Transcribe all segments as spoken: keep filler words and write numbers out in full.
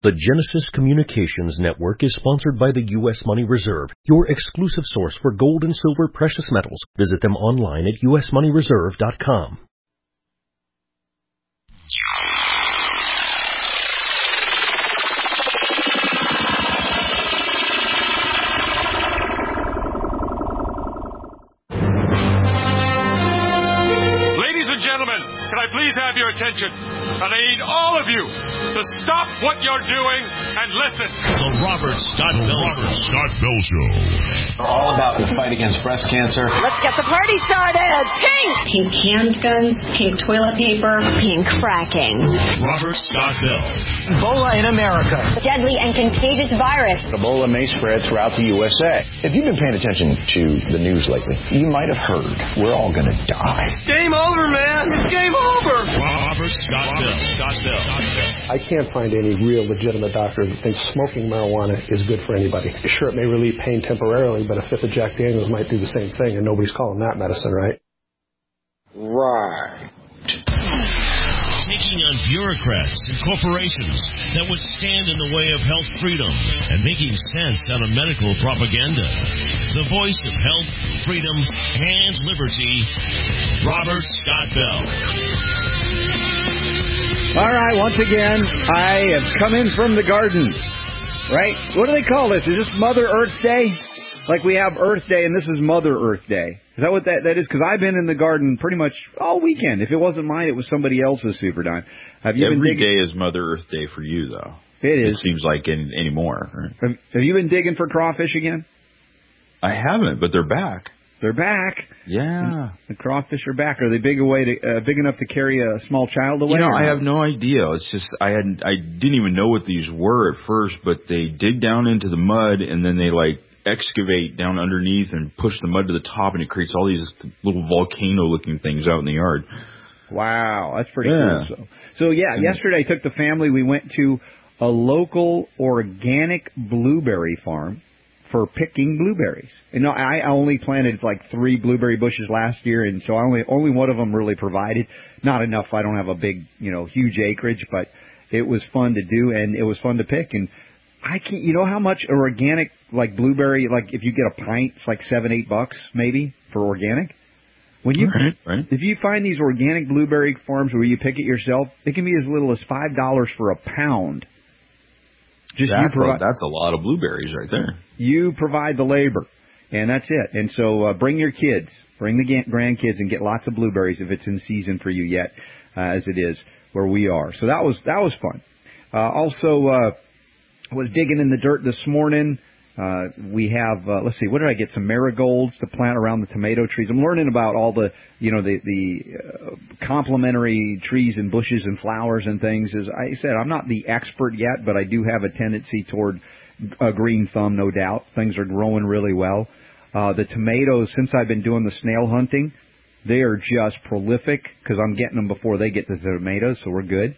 The Genesis Communications Network is sponsored by the U S Money Reserve, your exclusive source for gold and silver precious metals. Visit them online at u s money reserve dot com. Ladies and gentlemen, can I please have your attention? And I need all of you to stop what you're doing and listen. The Robert Scott Bell, Robert Scott Bell Show. We're all about the fight against breast cancer. Let's get the party started. Pink! Pink handguns, pink toilet paper, pink fracking. Robert Scott Bell. Ebola in America. Deadly and contagious virus. Ebola may spread throughout the U S A. If you've been paying attention to the news lately, you might have heard we're all going to die. Game over, man. It's game over. Robert Scott Bell. Scott Bell. I can't find any real legitimate doctor that thinks smoking marijuana is good for anybody. Sure, it may relieve pain temporarily, but a fifth of Jack Daniels might do the same thing, and nobody's calling that medicine, right? Right. Taking on bureaucrats and corporations that would stand in the way of health freedom and making sense out of medical propaganda. The voice of health, freedom, and liberty, Robert Scott Bell. All right, once again, I have come in from the garden, right? What do they call this? Is this Mother Earth Day? Like we have Earth Day, and this is Mother Earth Day. Is that what that, that is? Because I've been in the garden pretty much all weekend. If it wasn't mine, it was somebody else's Super Don. Have you Every been digging? day is Mother Earth Day for you, though. It is. It seems like any, anymore. Right? Have, have you been digging for crawfish again? I haven't, but they're back. They're back. Yeah. The crawfish are back. Are they big away to, uh, big enough to carry a small child away? You know, I have no idea. It's just I had I didn't even know what these were at first, but they dig down into the mud and then they like excavate down underneath and push the mud to the top, and it creates all these little volcano-looking things out in the yard. Wow, that's pretty yeah. cool. So, so yeah, and yesterday I took the family. We went to a local organic blueberry farm for picking blueberries. You know, I only planted like three blueberry bushes last year, and so I only only one of them really provided. Not enough. I don't have a big, you know, huge acreage, but it was fun to do, and it was fun to pick. And I can't, you know how much organic, like blueberry, like if you get a pint, it's like seven, eight bucks maybe for organic. When you, right, right. If you find these organic blueberry farms where you pick it yourself, it can be as little as five dollars for a pound. Just that's, you provi- a, that's a lot of blueberries right there. You provide the labor, and that's it. And so uh, bring your kids, bring the ga- grandkids, and get lots of blueberries if it's in season for you yet, uh, as it is where we are. So that was that was fun. Uh, also, uh, was digging in the dirt this morning. Uh, we have, uh, let's see, what did I get? Some marigolds to plant around the tomato trees. I'm learning about all the, you know, the, the uh, complementary trees and bushes and flowers and things. As I said, I'm not the expert yet, but I do have a tendency toward a green thumb, no doubt. Things are growing really well. Uh, the tomatoes, since I've been doing the snail hunting, they are just prolific because I'm getting them before they get to the tomatoes, so we're good.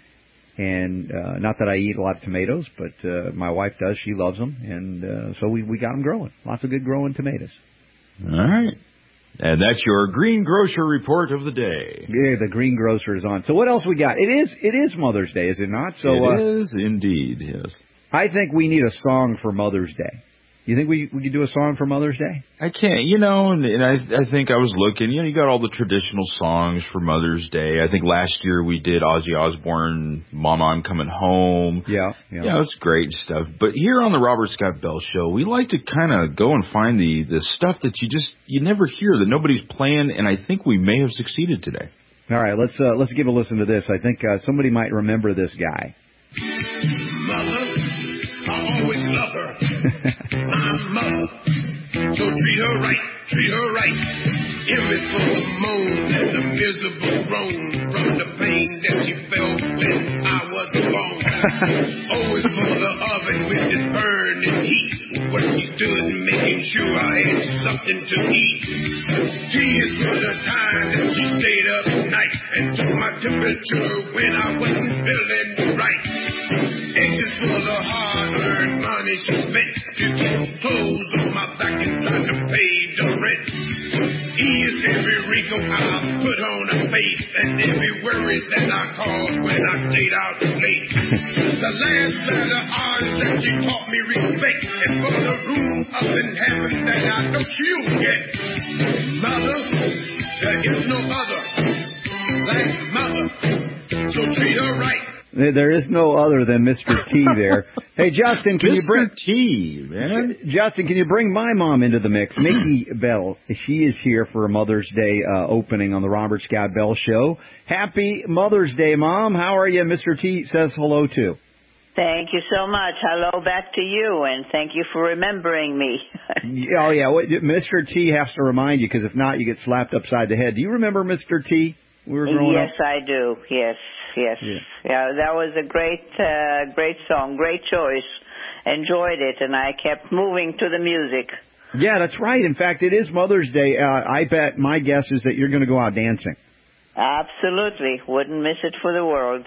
And uh, not that I eat a lot of tomatoes, but uh, my wife does. She loves them. And uh, so we, we got them growing. Lots of good growing tomatoes. All right. And that's your Green Grocer report of the day. Yeah, the Green Grocer is on. So what else we got? It is it is Mother's Day, is it not? So It uh, is indeed, yes. I think we need a song for Mother's Day. You think we we could do a song for Mother's Day? I can't, you know, and, and I I think I was looking, you know, you got all the traditional songs for Mother's Day. I think last year we did Ozzy Osbourne, Mama, I'm Coming Home. Yeah, yeah. Yeah, it's great stuff. But here on the Robert Scott Bell Show, we like to kind of go and find the, the stuff that you just, you never hear, that nobody's playing, and I think we may have succeeded today. All right, let's uh, let's give a listen to this. I think uh, somebody might remember this guy. Mother, I always love her. My mother. So treat her right, treat her right. Every for the moan and the miserable groan from the pain that she felt when I was born. Always for the oven with its burning heat, where she stood making sure I had something to eat. She is for the time that she stayed up night and took my temperature when I wasn't feeling right. anxious for the hard-earned money she spent to keep clothes on my back and try to pay the rent. Ease every wrinkle I put on her face and every worry that I caused when I stayed out late. The last letter R is that she taught me respect, and for the room up in heaven that I know she'll get. Mother, there is no other like mother, so treat her right. There is no other than Mister T there. Hey, Justin, can you bring Mister T, man? Justin, can you bring my mom into the mix? Mickey Bell. She is here for a Mother's Day uh, opening on the Robert Scott Bell Show. Happy Mother's Day, Mom. How are you? Mister T says hello, too. Thank you so much. Hello back to you, and thank you for remembering me. Oh, yeah. Mister T has to remind you, because if not, you get slapped upside the head. Do you remember Mister T? We were growing yes, up? I do. Yes, yes. Yeah. yeah, that was a great, uh, great song, great choice. Enjoyed it, and I kept moving to the music. Yeah, that's right. In fact, it is Mother's Day. Uh, I bet my guess is that you're going to go out dancing. Absolutely. Wouldn't miss it for the world.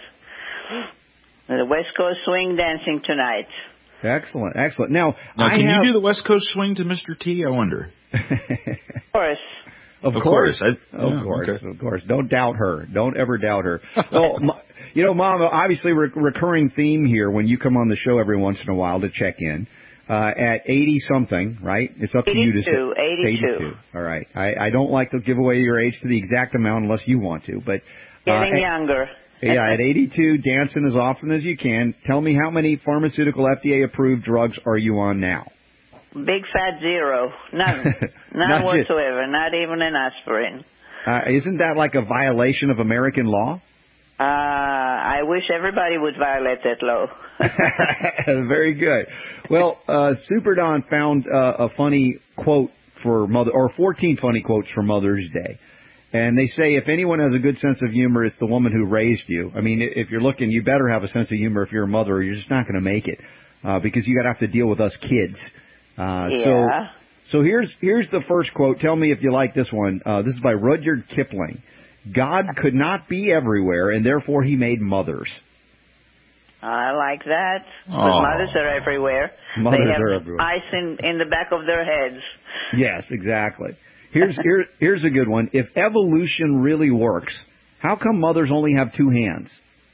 The West Coast swing dancing tonight. Excellent, excellent. Now, now I can have... you do the West Coast swing to Mister T? I wonder. Of course. Of, of course, course. I, of yeah, course, okay. of course. Don't doubt her. Don't ever doubt her. Well, you know, Mom, obviously re- recurring theme here when you come on the show every once in a while to check in. Uh, at eighty something, right? It's up to you to say. eighty-two. eighty-two. All right. I, I don't like to give away your age to the exact amount unless you want to, but. Getting uh, younger. Yeah, at eighty-two, dancing as often as you can. Tell me, how many pharmaceutical F D A-approved drugs are you on now? Big fat zero. None. None Not whatsoever. Not even an aspirin. Uh, isn't that like a violation of American law? Uh, I wish everybody would violate that law. Very good. Well, uh, Super Don found uh, a funny quote for Mother, or fourteen funny quotes for Mother's Day. And they say if anyone has a good sense of humor, it's the woman who raised you. I mean, if you're looking, you better have a sense of humor if you're a mother, or you're just not going to make it, uh, because you got to have to deal with us kids. Uh, yeah. So, so here's here's the first quote. Tell me if you like this one. Uh, this is by Rudyard Kipling. God could not be everywhere, and therefore he made mothers. I like that. But Oh. mothers are everywhere. Mothers they have are everywhere. ice in, in the back of their heads. Yes, exactly. Here's here, here's a good one. If evolution really works, how come mothers only have two hands?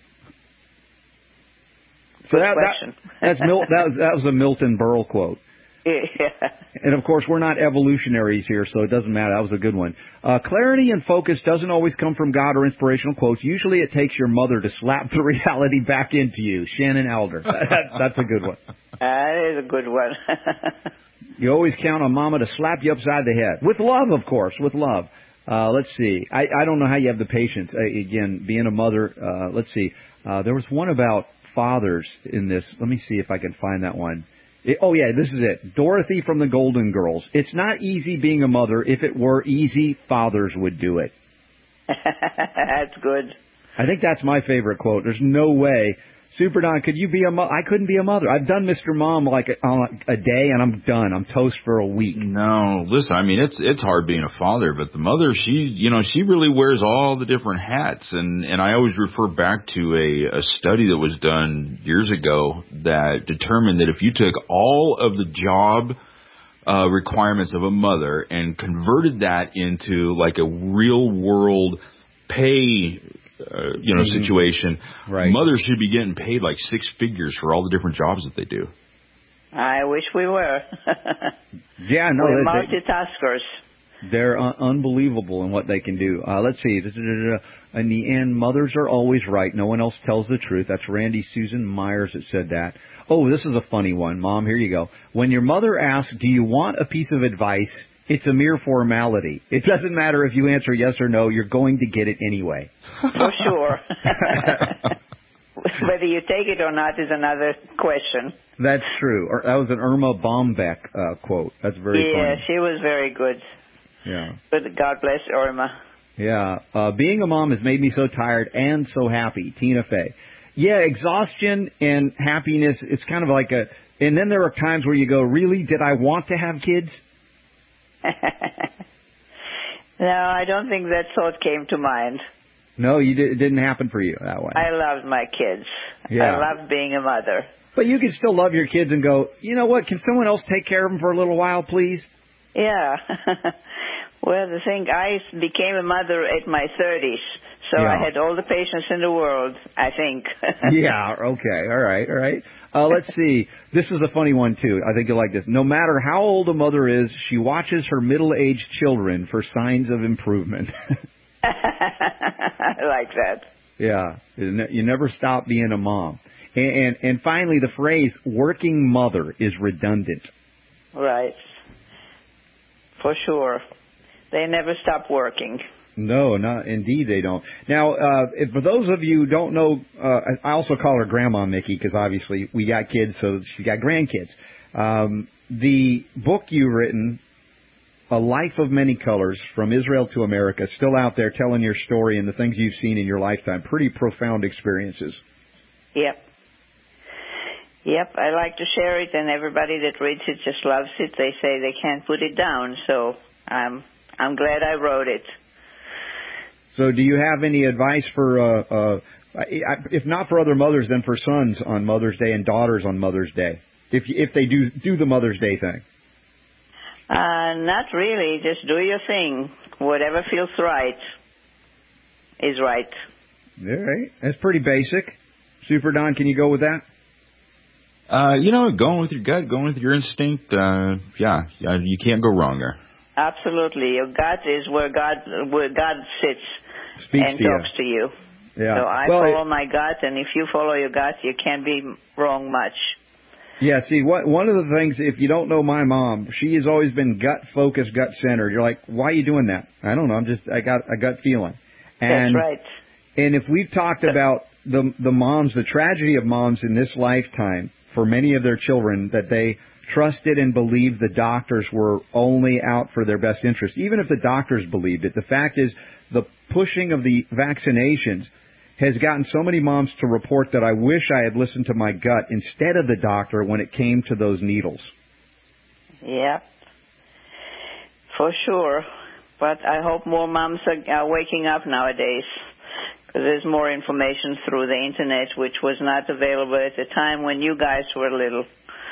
So Good that, question. that that's Mil, that, that was a Milton Berle quote. Yeah. And of course, we're not evolutionaries here, so it doesn't matter. That was a good one. Uh, clarity and focus doesn't always come from God or inspirational quotes. Usually it takes your mother to slap the reality back into you. Shannon Alder. That, that's a good one. That is a good one. You always count on Mama to slap you upside the head. With love, of course, with love. Uh, let's see. I, I don't know how you have the patience. Uh, again, being a mother, uh, let's see. Uh, there was one about fathers in this. Let me see if I can find that one. It, oh, yeah, this is it. Dorothy from the Golden Girls. It's not easy being a mother. If it were easy, fathers would do it. That's good. I think that's my favorite quote. There's no way. Super Don, could you be a mother? I couldn't be a mother. I've done Mister Mom like a, on a day, and I'm done. I'm toast for a week. No, listen, I mean, it's it's hard being a father, but the mother, she, you know, she really wears all the different hats. And, and I always refer back to a, a study that was done years ago that determined that if you took all of the job uh, requirements of a mother and converted that into like a real world pay Uh, you know, mm-hmm. situation. Right. Mothers should be getting paid like six figures for all the different jobs that they do. I wish we were. Yeah, no, We're they, multitaskers. they're un- unbelievable in what they can do. Uh, let's see. In the end, mothers are always right. No one else tells the truth. That's Randy Susan Myers that said that. Oh, this is a funny one. Mom, here you go. When your mother asks, do you want a piece of advice? It's a mere formality. It doesn't matter if you answer yes or no. You're going to get it anyway. For sure. Whether you take it or not is another question. That's true. Or, that was an Irma Bombeck uh, quote. That's very yeah, funny. Yeah, she was very good. Yeah. But God bless Irma. Yeah. Uh, being a mom has made me so tired and so happy. Tina Fey. Yeah, exhaustion and happiness, it's kind of like a... And then there are times where you go, really? Did I want to have kids? No, I don't think that thought came to mind. No, you did, it didn't happen for you that way. I loved my kids. Yeah. I loved being a mother. But you can still love your kids and go, you know what, can someone else take care of them for a little while, please? Yeah. Well, the thing, I became a mother at my thirties, so yeah. I had all the patience in the world, I think. Yeah, okay, all right, all right. Uh, let's see. This is a funny one, too. I think you'll like this. No matter how old a mother is, she watches her middle-aged children for signs of improvement. I like that. Yeah, you never stop being a mom. And, and, and finally, the phrase, working mother, is redundant. Right. For sure. They never stop working. No, not indeed they don't. Now, uh, if, for those of you who don't know, uh, I also call her Grandma Mickey because obviously we got kids, so she got grandkids. Um, the book you've written, A Life of Many Colors, From Israel to America, still out there telling your story and the things you've seen in your lifetime. Pretty profound experiences. Yep. Yep, I like to share it, and everybody that reads it just loves it. They say they can't put it down, so I'm I'm glad I wrote it. So do you have any advice for, uh, uh, if not for other mothers, then for sons on Mother's Day and daughters on Mother's Day, if if they do do the Mother's Day thing? Uh, not really. Just do your thing. Whatever feels right is right. All right. That's pretty basic. Super Don, can you go with that? Uh, you know, going with your gut, going with your instinct, uh, yeah, yeah, you can't go wrong there. Absolutely. Your gut is where God where God sits Speaks and to talks you. to you. Yeah. So I well, follow it, my gut, and if you follow your gut, you can't be wrong much. Yeah, see, what, one of the things, if you don't know my mom, she has always been gut-focused, gut-centered. You're like, why are you doing that? I don't know. I'm just, I got a gut feeling. And, That's right. And if we've talked about the the moms, the tragedy of moms in this lifetime for many of their children, that they trusted and believed the doctors were only out for their best interest, even if the doctors believed it. The fact is, the pushing of the vaccinations has gotten so many moms to report that I wish I had listened to my gut instead of the doctor when it came to those needles. Yeah, for sure. But I hope more moms are waking up nowadays, because there's more information through the Internet, which was not available at the time when you guys were little.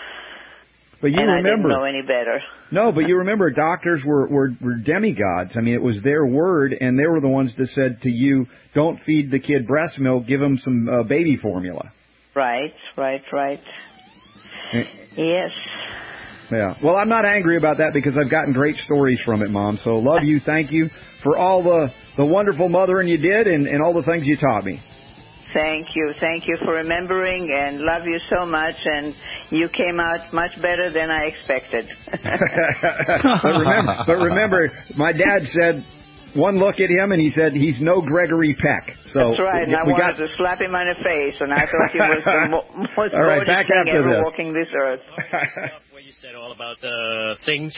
But you and remember, I didn't know any better. No, but you remember doctors were, were, were demigods. I mean, it was their word, and they were the ones that said to you, don't feed the kid breast milk, give him some uh, baby formula. Right, right, right. And, yes. Yeah. Well, I'm not angry about that because I've gotten great stories from it, Mom. So love you. Thank you for all the, the wonderful mothering you did and, and all the things you taught me. Thank you. Thank you for remembering, and love you so much, and you came out much better than I expected. but, remember, but remember, my dad said, one look at him, and he said, he's no Gregory Peck. So That's right, and I we wanted got... to slap him on the face, and I thought he was the mo- most all right, gorgeous back thing after ever this. walking this earth. Where you said all about uh, things.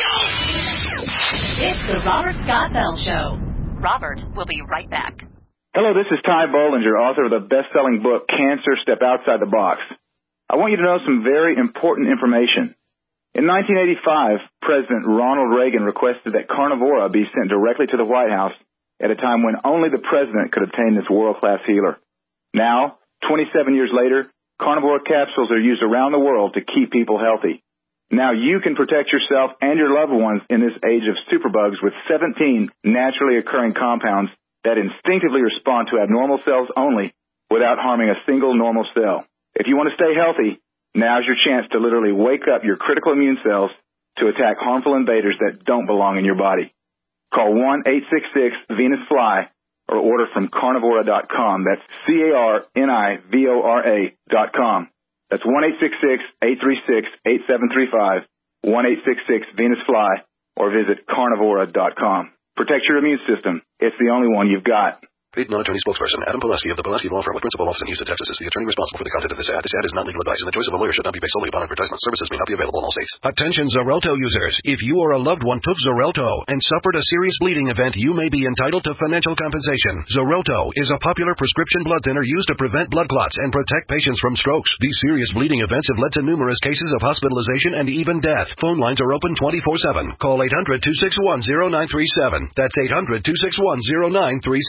It's the Robert Scott Bell Show. Robert will be right back. Hello, this is Ty Bollinger, author of the best-selling book, Cancer, Step Outside the Box. I want you to know some very important information. In nineteen eighty-five, President Ronald Reagan requested that Carnivora be sent directly to the White House at a time when only the president could obtain this world-class healer. Now, twenty-seven years later, Carnivora capsules are used around the world to keep people healthy. Now you can protect yourself and your loved ones in this age of superbugs with seventeen naturally occurring compounds that instinctively respond to abnormal cells only without harming a single normal cell. If you want to stay healthy, now's your chance to literally wake up your critical immune cells to attack harmful invaders that don't belong in your body. Call one eight six six Venus Fly or order from carnivora dot com. That's C A R N I V O R A dot com. That's one eight six six, eight three six, eight seven three five, one eight six six Venus Fly, or visit carnivora dot com. Protect your immune system. It's the only one you've got. Paid non-attorney spokesperson Adam Pulaski of the Pulaski Law Firm with principal office in Houston, Texas is the attorney responsible for the content of this ad. This ad is not legal advice, and the choice of a lawyer should not be based solely upon advertisement. Services may not be available in all states. Attention Xarelto users. If you or a loved one took Xarelto and suffered a serious bleeding event, you may be entitled to financial compensation. Xarelto is a popular prescription blood thinner used to prevent blood clots and protect patients from strokes. These serious bleeding events have led to numerous cases of hospitalization and even death. Phone lines are open twenty-four seven. Call eight hundred, two six one, zero nine three seven. That's eight hundred, two six one, zero nine three seven.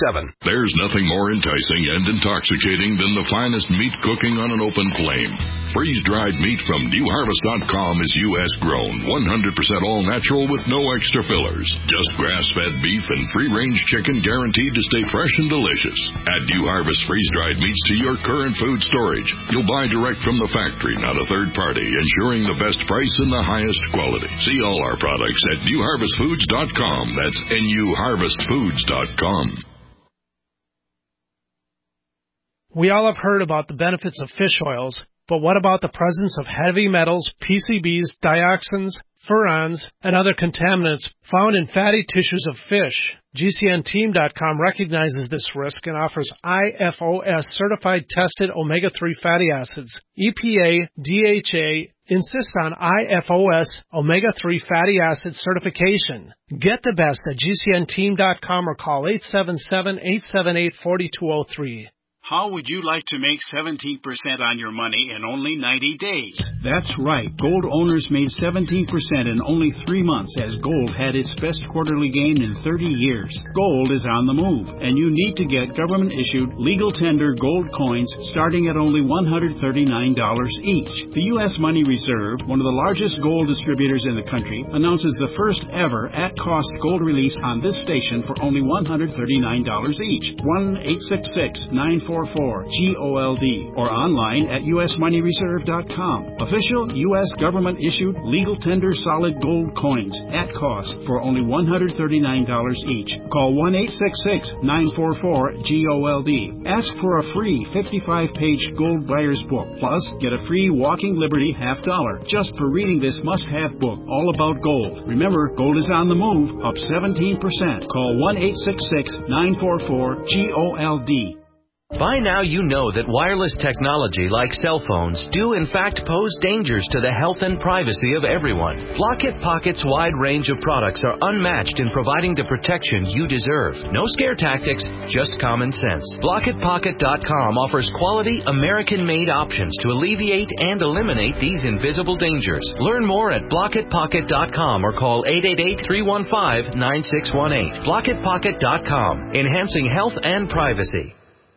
There's nothing more enticing and intoxicating than the finest meat cooking on an open flame. Freeze-dried meat from New Harvest dot com is U S grown, one hundred percent all natural with no extra fillers. Just grass-fed beef and free-range chicken guaranteed to stay fresh and delicious. Add New Harvest freeze-dried meats to your current food storage. You'll buy direct from the factory, not a third party, ensuring the best price and the highest quality. See all our products at New Harvest Foods dot com. That's N U Harvest Foods dot com. We all have heard about the benefits of fish oils, but what about the presence of heavy metals, P C Bs, dioxins, furans, and other contaminants found in fatty tissues of fish? G C N team dot com recognizes this risk and offers I F O S certified tested omega three fatty acids. E P A, D H A insist on I F O S omega three fatty acid certification. Get the best at G C N team dot com or call eight seven seven, eight seven eight, four two zero three. How would you like to make seventeen percent on your money in only ninety days? That's right. Gold owners made seventeen percent in only three months as gold had its best quarterly gain in thirty years. Gold is on the move, and you need to get government-issued legal tender gold coins starting at only one hundred thirty-nine dollars each. The U S Money Reserve, one of the largest gold distributors in the country, announces the first ever at-cost gold release on this station for only one hundred thirty-nine dollars each. one eight six six, nine four four, G O L D or online at U S money reserve dot com. Official U S government-issued legal tender solid gold coins at cost for only one hundred thirty-nine dollars each. Call one eight six six, nine four four, G O L D. Ask for a free fifty-five page gold buyer's book. Plus, get a free Walking Liberty half dollar just for reading this must-have book all about gold. Remember, gold is on the move, up seventeen percent. Call one eight six six, nine four four, G O L D. By now you know that wireless technology like cell phones do in fact pose dangers to the health and privacy of everyone. Block-It Pocket's wide range of products are unmatched in providing the protection you deserve. No scare tactics, just common sense. Block It Pocket dot com offers quality American-made options to alleviate and eliminate these invisible dangers. Learn more at Block It Pocket dot com or call eight eight eight, three one five, nine six one eight. Block It Pocket dot com, enhancing health and privacy.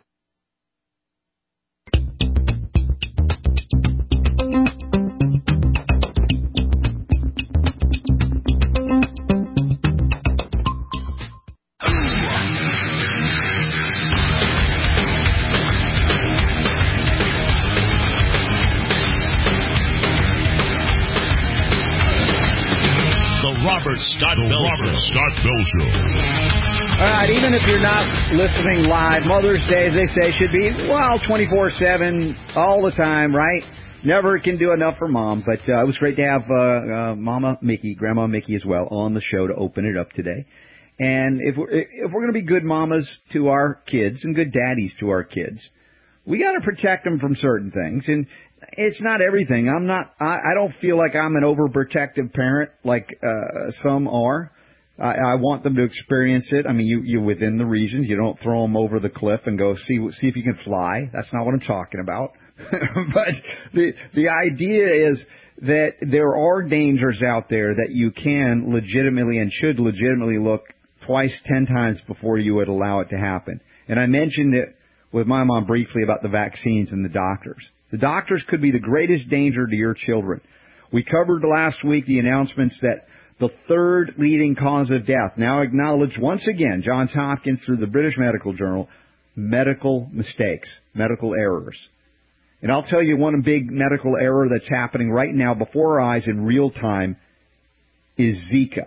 Scott the Bell Robert Show. Scott Bell Show. All right, even if you're not listening live, Mother's Day, as they say, should be, well, twenty-four seven, all the time, right? Never can do enough for Mom, but uh, it was great to have uh, uh, Mama Mickey, Grandma Mickey as well, on the show to open it up today. And if we're, if we're going to be good mamas to our kids and good daddies to our kids, we got to protect them from certain things. And it's not everything. I'm not, I, I don't feel like I'm an overprotective parent like uh, some are. I, I want them to experience it. I mean, you, you're within the regions. You don't throw them over the cliff and go see see if you can fly. That's not what I'm talking about. But the the idea is that there are dangers out there that you can legitimately and should legitimately look twice, ten times before you would allow it to happen. And I mentioned it with my mom briefly about the vaccines and the doctors. The doctors could be the greatest danger to your children. We covered last week the announcements that the third leading cause of death, now acknowledged once again, Johns Hopkins through the British Medical Journal, medical mistakes, medical errors. And I'll tell you one big medical error that's happening right now before our eyes in real time is Zika.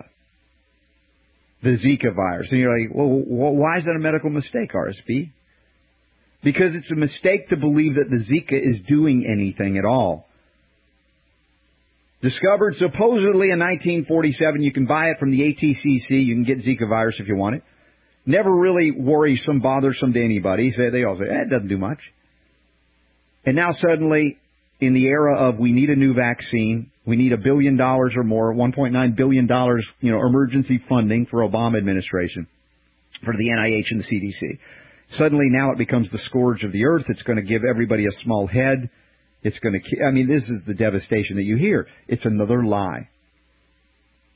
The Zika virus. And you're like, well, why is that a medical mistake, R S P? Because it's a mistake to believe that the Zika is doing anything at all. Discovered supposedly in nineteen forty-seven, you can buy it from the A T C C. You can get Zika virus if you want it. Never really worrisome, bothersome to anybody. So they all say, eh, it doesn't do much. And now suddenly, in the era of we need a new vaccine, we need a billion dollars or more, one point nine billion dollars, you know, emergency funding for Obama administration, for the N I H and the C D C. Suddenly now it becomes the scourge of the earth. It's going to give everybody a small head. It's going to, I mean, this is the devastation that you hear. It's another lie.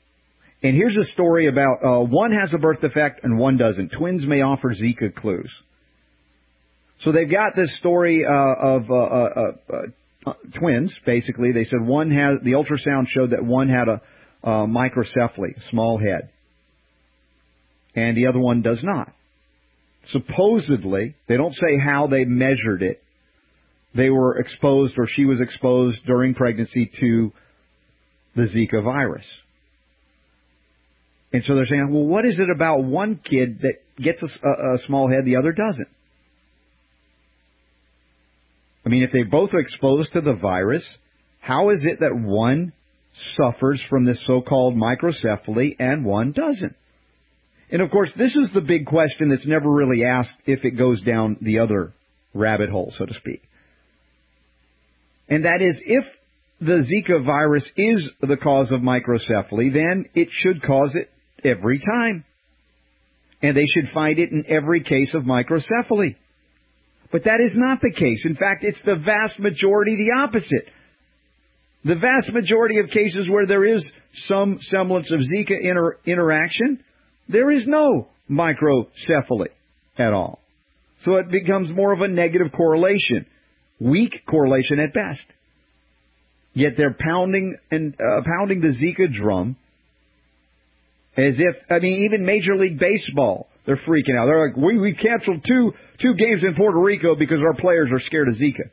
And here's a story about uh, one has a birth defect and one doesn't. Twins may offer Zika clues. So they've got this story uh, of uh, uh, uh, uh, twins, basically. They said one had, the ultrasound showed that one had a uh, microcephaly, small head, and the other one does not. Supposedly, they don't say how they measured it. They were exposed, or she was exposed during pregnancy to the Zika virus. And so they're saying, well, what is it about one kid that gets a, a, a small head, the other doesn't? I mean, if they both are exposed to the virus, how is it that one suffers from this so-called microcephaly and one doesn't? And, of course, this is the big question that's never really asked if it goes down the other rabbit hole, so to speak. And that is, if the Zika virus is the cause of microcephaly, then it should cause it every time. And they should find it in every case of microcephaly. But that is not the case. In fact, it's the vast majority the opposite. The vast majority of cases where there is some semblance of Zika inter- interaction, there is no microcephaly at all. So it becomes more of a negative correlation, weak correlation at best. Yet they're pounding and uh, pounding the Zika drum as if, I mean, even Major League Baseball, they're freaking out. They're like, we we canceled two two games in Puerto Rico because our players are scared of Zika.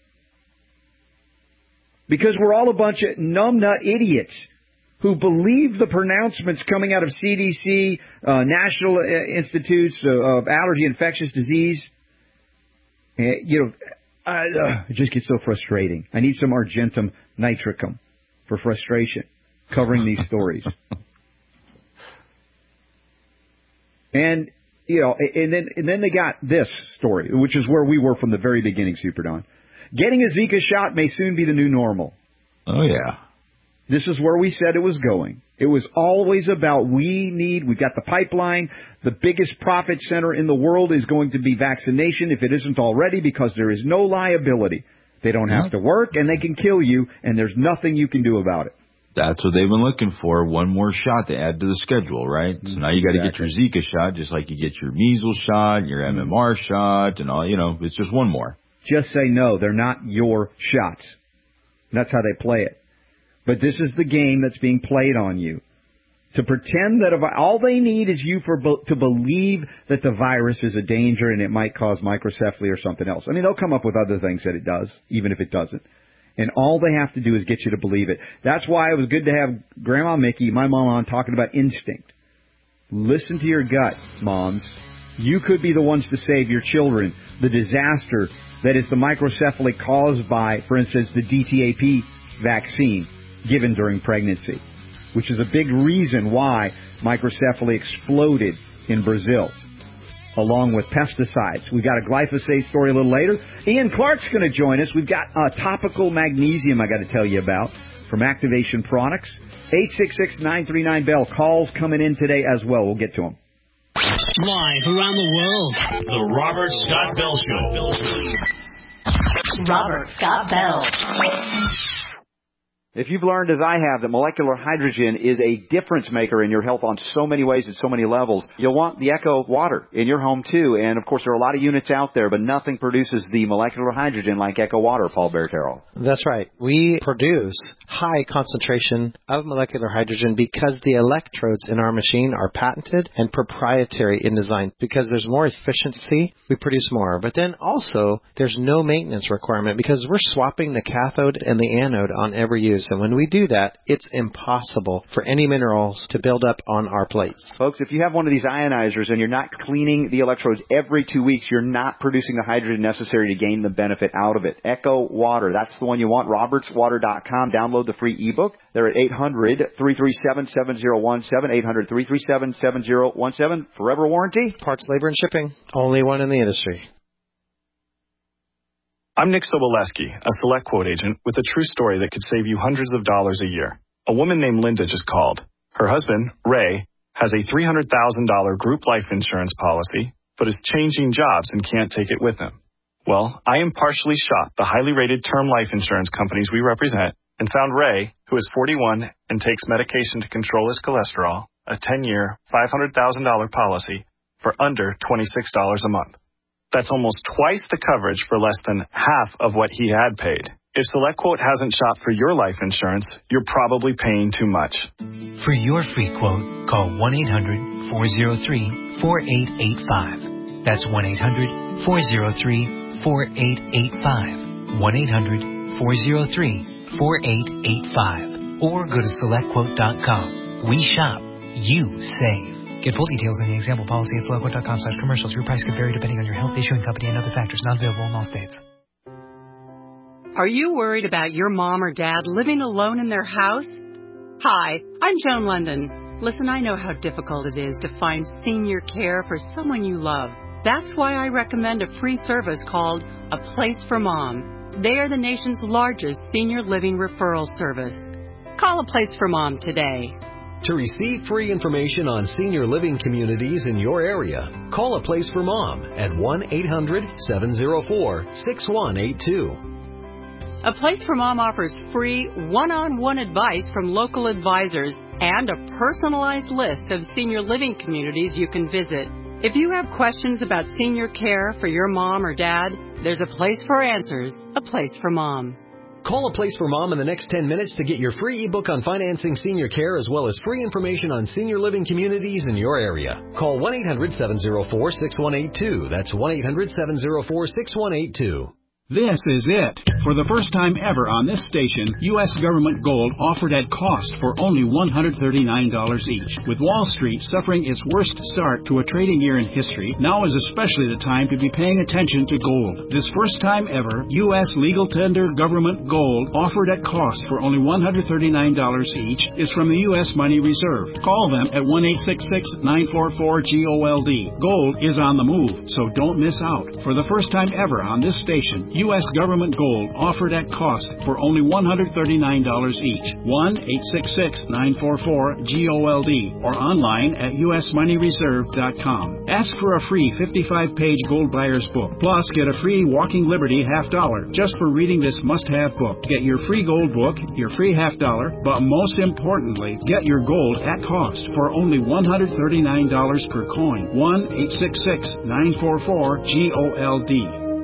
Because we're all a bunch of numbnut idiots who believe the pronouncements coming out of C D C, uh, National Institutes of Allergy and Infectious Disease. Uh, you know, I, uh, it just gets so frustrating. I need some Argentum nitricum for frustration covering these stories. And, you know, and then and then they got this story, which is where we were from the very beginning, Super Don. Getting a Zika shot may soon be the new normal. Oh, yeah. This is where we said it was going. It was always about we need, we've got the pipeline. The biggest profit center in the world is going to be vaccination, if it isn't already, because there is no liability. They don't have to work, and they can kill you, and there's nothing you can do about it. That's what they've been looking for, one more shot to add to the schedule, right? So now you got to Exactly. get your Zika shot, just like you get your measles shot, your M M R shot, and all, you know, it's just one more. Just say no, they're not your shots. That's how they play it. But this is the game that's being played on you. To pretend that if, all they need is you for to believe that the virus is a danger and it might cause microcephaly or something else. I mean, they'll come up with other things that it does, even if it doesn't. And all they have to do is get you to believe it. That's why it was good to have Grandma Mickey, my mom, on talking about instinct. Listen to your gut, moms. You could be the ones to save your children. The disaster that is the microcephaly caused by, for instance, the D T A P vaccine given during pregnancy, which is a big reason why microcephaly exploded in Brazil, along with pesticides. We've got a glyphosate story a little later. Ian Clark's going to join us. We've got uh, topical magnesium I got to tell you about from Activation Products. eight six six, nine three nine, B E L L. Calls coming in today as well. We'll get to them. Live around the world, the Robert Scott Bell Show. Robert Scott Bell. If you've learned, as I have, that molecular hydrogen is a difference maker in your health on so many ways and so many levels, you'll want the Echo Water in your home, too. And, of course, there are a lot of units out there, but nothing produces the molecular hydrogen like Echo Water, Paul Bearcarroll. That's right. We produce high concentration of molecular hydrogen because the electrodes in our machine are patented and proprietary in design. Because there's more efficiency, we produce more. But then also, there's no maintenance requirement because we're swapping the cathode and the anode on every use. And when we do that, it's impossible for any minerals to build up on our plates. Folks, if you have one of these ionizers and you're not cleaning the electrodes every two weeks, you're not producing the hydrogen necessary to gain the benefit out of it. Echo Water, that's the one you want. roberts water dot com. Download the free ebook. They're at eight hundred, three three seven, seven zero one seven, eight hundred, three three seven, seven zero one seven. Forever warranty. Parts, labor, and shipping. Only one in the industry. I'm Nick Soboleski, a Select Quote agent with a true story that could save you hundreds of dollars a year. A woman named Linda just called. Her husband, Ray, has a three hundred thousand dollars group life insurance policy, but is changing jobs and can't take it with him. Well, I impartially shot the highly rated term life insurance companies we represent and found Ray, who is forty-one and takes medication to control his cholesterol, a ten-year, five hundred thousand dollars policy for under twenty-six dollars a month. That's almost twice the coverage for less than half of what he had paid. If SelectQuote hasn't shopped for your life insurance, you're probably paying too much. For your free quote, call one eight hundred four oh three four eight eight five. That's one eight hundred four oh three four eight eight five. one eight hundred four oh three four eight eight five. Or go to select quote dot com. We shop. You save. Get full details in the example policy at select quote dot com slash commercials. Your price could vary depending on your health, issuing company, and other factors. Not available in all states. Are you worried about your mom or dad living alone in their house? Hi, I'm Joan London. Listen, I know how difficult it is to find senior care for someone you love. That's why I recommend a free service called A Place for Mom. They are the nation's largest senior living referral service. Call A Place for Mom today. To receive free information on senior living communities in your area, call A Place for Mom at one eight hundred seven oh four six one eight two. A Place for Mom offers free one-on-one advice from local advisors and a personalized list of senior living communities you can visit. If you have questions about senior care for your mom or dad, there's a place for answers, A Place for Mom. Call A Place for Mom in the next ten minutes to get your free ebook on financing senior care as well as free information on senior living communities in your area. Call one eight hundred seven oh four six one eight two. That's one eight hundred seven oh four six one eight two. This is it. For the first time ever on this station, U S government gold offered at cost for only one hundred thirty-nine dollars each. With Wall Street suffering its worst start to a trading year in history, now is especially the time to be paying attention to gold. This first time ever, U S legal tender government gold offered at cost for only one hundred thirty-nine dollars each is from the U S Money Reserve. Call them at one eight six six nine four four G O L D. Gold is on the move, so don't miss out. For the first time ever on this station, U S government gold offered at cost for only one hundred thirty-nine dollars each. one eight six six nine four four G O L D or online at U S money reserve dot com. Ask for a free fifty-five page gold buyer's book. Plus, get a free Walking Liberty half dollar just for reading this must-have book. Get your free gold book, your free half dollar, but most importantly, get your gold at cost for only one hundred thirty-nine dollars per coin. one eight six six nine four four G O L D.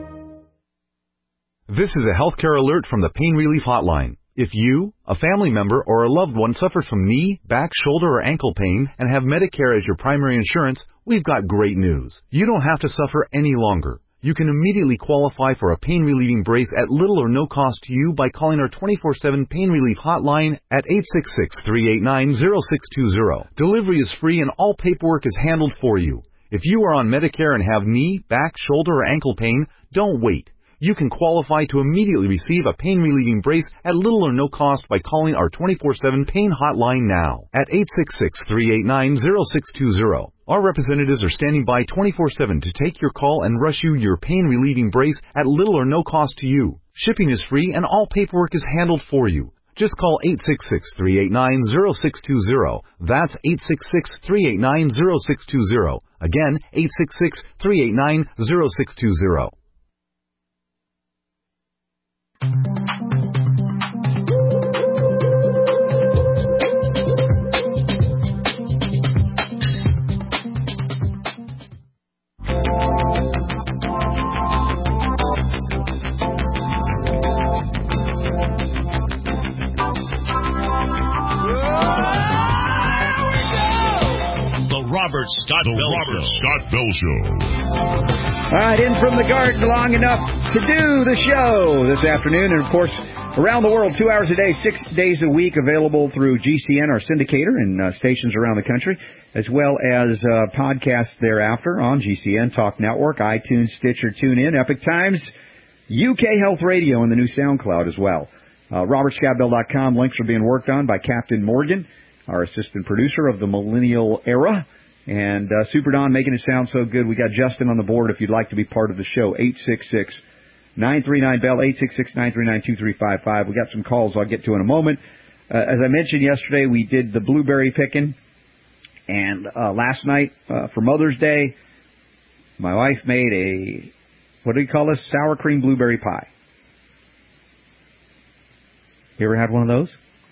This is a healthcare alert from the Pain Relief Hotline. If you, a family member, or a loved one suffers from knee, back, shoulder, or ankle pain and have Medicare as your primary insurance, we've got great news. You don't have to suffer any longer. You can immediately qualify for a pain-relieving brace at little or no cost to you by calling our twenty-four seven Pain Relief Hotline at eight six six three eight nine zero six two zero. Delivery is free and all paperwork is handled for you. If you are on Medicare and have knee, back, shoulder, or ankle pain, don't wait. You can qualify to immediately receive a pain-relieving brace at little or no cost by calling our twenty-four seven Pain Hotline now at eight six six three eight nine zero six two zero. Our representatives are standing by twenty-four seven to take your call and rush you your pain-relieving brace at little or no cost to you. Shipping is free and all paperwork is handled for you. Just call eight six six three eight nine zero six two zero. That's eight six six three eight nine zero six two zero. Again, eight six six three eight nine zero six two zero. Robert Scott Bell Robert Show. Scott Bell Show. All right, in from the garden long enough to do the show this afternoon. And, of course, around the world, two hours a day, six days a week, available through G C N, our syndicator, and uh, stations around the country, as well as uh, podcasts thereafter on G C N, Talk Network, iTunes, Stitcher, TuneIn, Epic Times, U K Health Radio, and the new SoundCloud as well. Uh, robert scott bell dot com. Links are being worked on by Captain Morgan, our assistant producer of the millennial era. And uh, Super Don making it sound so good. We got Justin on the board if you'd like to be part of the show. eight six six nine three nine Bell, eight six six nine three nine two three five five. We got some calls I'll get to in a moment. Uh, as I mentioned yesterday, we did the blueberry picking. And uh, last night, uh, for Mother's Day, my wife made a, what do you call this? Sour cream blueberry pie. You ever had one of those?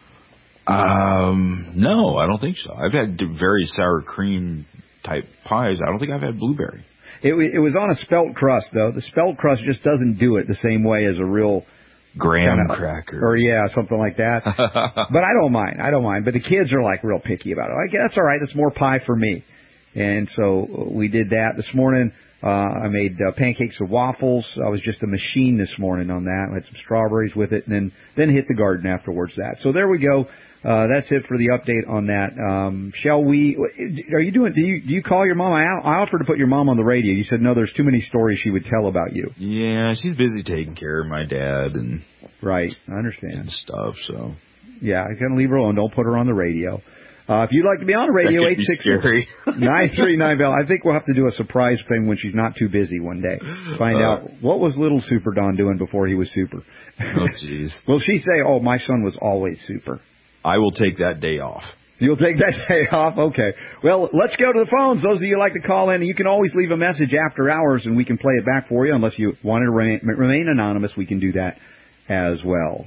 Um, no, I don't think so. I've had very sour cream type pies. I don't think I've had blueberry. It, it was on a spelt crust, though. The spelt crust just doesn't do it the same way as a real graham kinda, cracker. Or, yeah, something like that. But I don't mind. I don't mind. But the kids are, like, real picky about it. Like, that's all right. That's more pie for me. And so we did that this morning. Uh, I made uh, pancakes with waffles. I was just a machine this morning on that. I had some strawberries with it, and then then hit the garden afterwards. That. So there we go. Uh, that's it for the update on that. Um, shall we? Are you doing? Do you do you call your mom? I, I offered to put your mom on the radio. You said no. There's too many stories she would tell about you. Yeah, she's busy taking care of my dad and right. I understand and stuff. So yeah, I can leave her alone. Don't put her on the radio. Uh, if you'd like to be on the radio, eight six six, nine three nine, Bell. I think we'll have to do a surprise thing when she's not too busy one day. Find uh, out what was little Super Don doing before he was super. Oh, jeez. Will she say, oh, my son was always super? I will take that day off. You'll take that day off? Okay. Well, let's go to the phones. Those of you who like to call in, you can always leave a message after hours, and we can play it back for you. Unless you want to remain, remain anonymous, we can do that as well.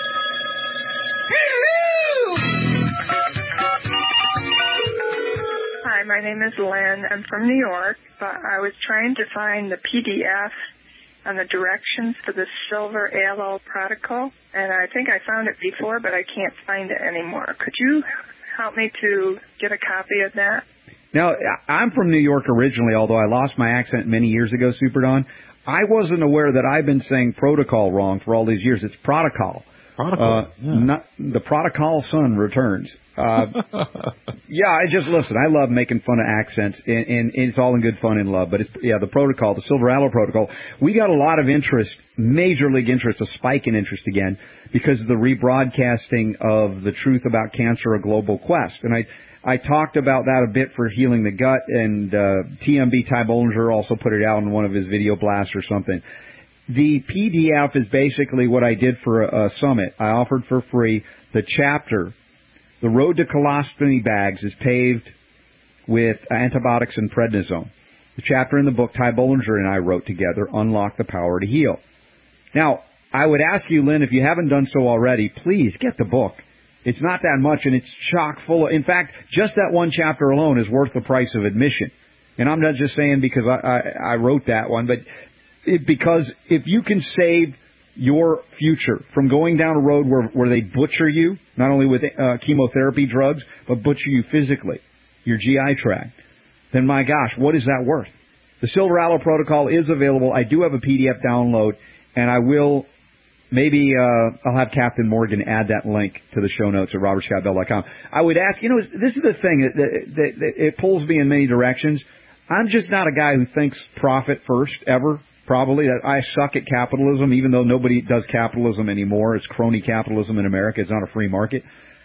Hi, my name is Lynn. I'm from New York, but I was trying to find the P D F on the directions for the Silver Aloe Protocol, and I think I found it before, but I can't find it anymore. Could you help me to get a copy of that? Now, I'm from New York originally, although I lost my accent many years ago, Super Don. I wasn't aware that I've been saying protocol wrong for all these years. It's protocol. Protocol. Uh, yeah. Not, the protocol son returns. Uh, yeah, I just listen. I love making fun of accents, and, and it's all in good fun and love. But it's, yeah, the protocol, the Silver Aloe Protocol. We got a lot of interest, major league interest, a spike in interest again because of the rebroadcasting of The Truth About Cancer: A Global Quest, and I. I talked about that a bit for Healing the Gut, and uh, T M B Ty Bollinger also put it out in one of his video blasts or something. The P D F is basically what I did for a, a summit. I offered for free the chapter, The Road to Colostomy Bags is Paved with Antibiotics and Prednisone. The chapter in the book Ty Bollinger and I wrote together, Unlock the Power to Heal. Now, I would ask you, Lynn, if you haven't done so already, please get the book. It's not that much, and it's chock full of, in fact, just that one chapter alone is worth the price of admission. And I'm not just saying because I, I, I wrote that one, but it, because if you can save your future from going down a road where, where they butcher you, not only with uh, chemotherapy drugs, but butcher you physically, your G I tract, then my gosh, what is that worth? The Silver Aloe Protocol is available. I do have a P D F download, and I will... Maybe uh, I'll have Captain Morgan add that link to the show notes at robert scott bell dot com. I would ask, you know, this is the thing, that, that, that it pulls me in many directions. I'm just not a guy who thinks profit first, ever, probably. I suck at capitalism, even though nobody does capitalism anymore. It's crony capitalism in America. It's not a free market.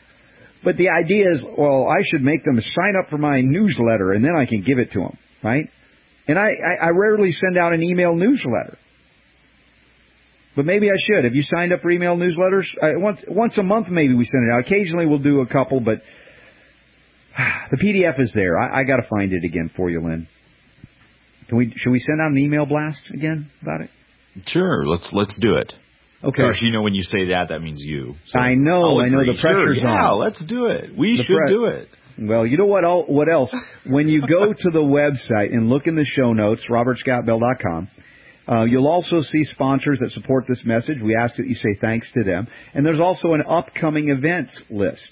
But the idea is, well, I should make them sign up for my newsletter, and then I can give it to them, right? And I, I, I rarely send out an email newsletter. But maybe I should. Have you signed up for email newsletters? Uh, once once a month, maybe we send it out. Occasionally, we'll do a couple, but the P D F is there. I, I got to find it again for you, Lynn. Can we? Should we send out an email blast again about it? Sure. Let's let's do it. Okay. Of course, you know when you say that, that means you. So I know. I'll I know agree. the pressure's sure, on. Yeah, let's do it. We the should pre- do it. Well, you know what? Else, what else? When you go to the website and look in the show notes, robert scott bell dot com. Uh, you'll also see sponsors that support this message. We ask that you say thanks to them. And there's also an upcoming events list.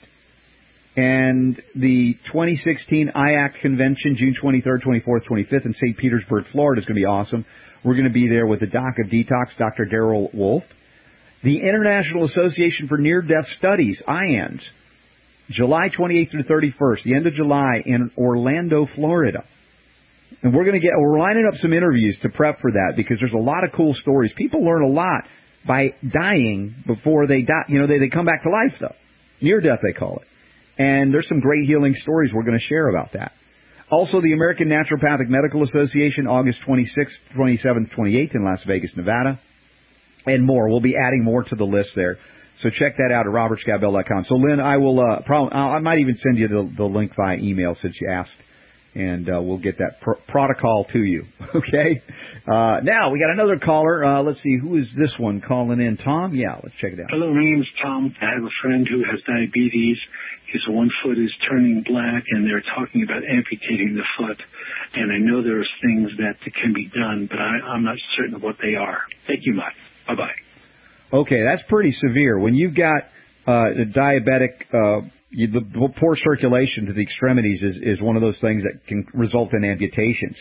And the twenty sixteen I A C Convention, June twenty-third, twenty-fourth, twenty-fifth in Saint Petersburg, Florida is going to be awesome. We're going to be there with the Doc of Detox, Doctor Darrell Wolf. The International Association for Near-Death Studies, I A N S, July twenty-eighth through thirty-first, the end of July in Orlando, Florida. And we're going to get, we're lining up some interviews to prep for that because there's a lot of cool stories. People learn a lot by dying before they die. You know, they, they come back to life, though. Near death, they call it. And there's some great healing stories we're going to share about that. Also, the American Naturopathic Medical Association, August twenty-sixth, twenty-seventh, twenty-eighth in Las Vegas, Nevada. And more. We'll be adding more to the list there. So check that out at robert scott bell dot com. So, Lynn, I will, uh, probably, I might even send you the, the link via email since you asked. and uh, we'll get that pr- protocol to you. Okay? Uh, now, we got another caller. Uh, let's see, who is this one calling in? Tom? Yeah, let's check it out. Hello, my name is Tom. I have a friend who has diabetes. His one foot is turning black, and they're talking about amputating the foot. And I know there's things that can be done, but I, I'm not certain of what they are. Thank you much. Bye-bye. Okay, that's pretty severe. When you've got uh, a diabetic, uh, you, the poor circulation to the extremities is, is one of those things that can result in amputations.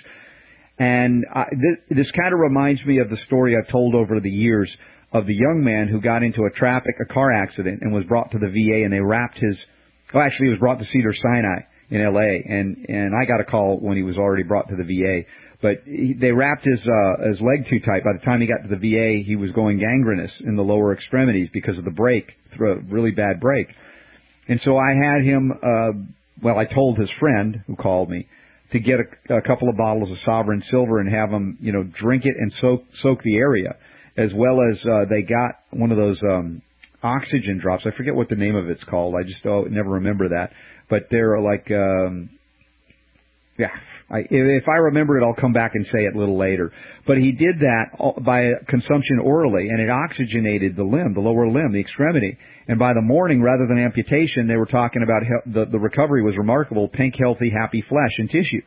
And I, this, this kind of reminds me of the story I've told over the years of the young man who got into a traffic, a car accident, and was brought to the V A, and they wrapped his, well, actually, he was brought to Cedars-Sinai in L A, and, and I got a call when he was already brought to the V A. But he, they wrapped his, uh, his leg too tight. By the time he got to the V A, he was going gangrenous in the lower extremities because of the break, through a really bad break. And so I had him, uh, well, I told his friend who called me to get a, a couple of bottles of Sovereign Silver and have him, you know, drink it and soak, soak the area, as well as, uh, they got one of those, um, oxygen drops. I forget what the name of it's called. I just oh, never remember that. But they're like, um, yeah, I, if I remember it, I'll come back and say it a little later. But he did that by consumption orally, and it oxygenated the limb, the lower limb, the extremity. And by the morning, rather than amputation, they were talking about he- the, the recovery was remarkable, pink, healthy, happy flesh and tissue.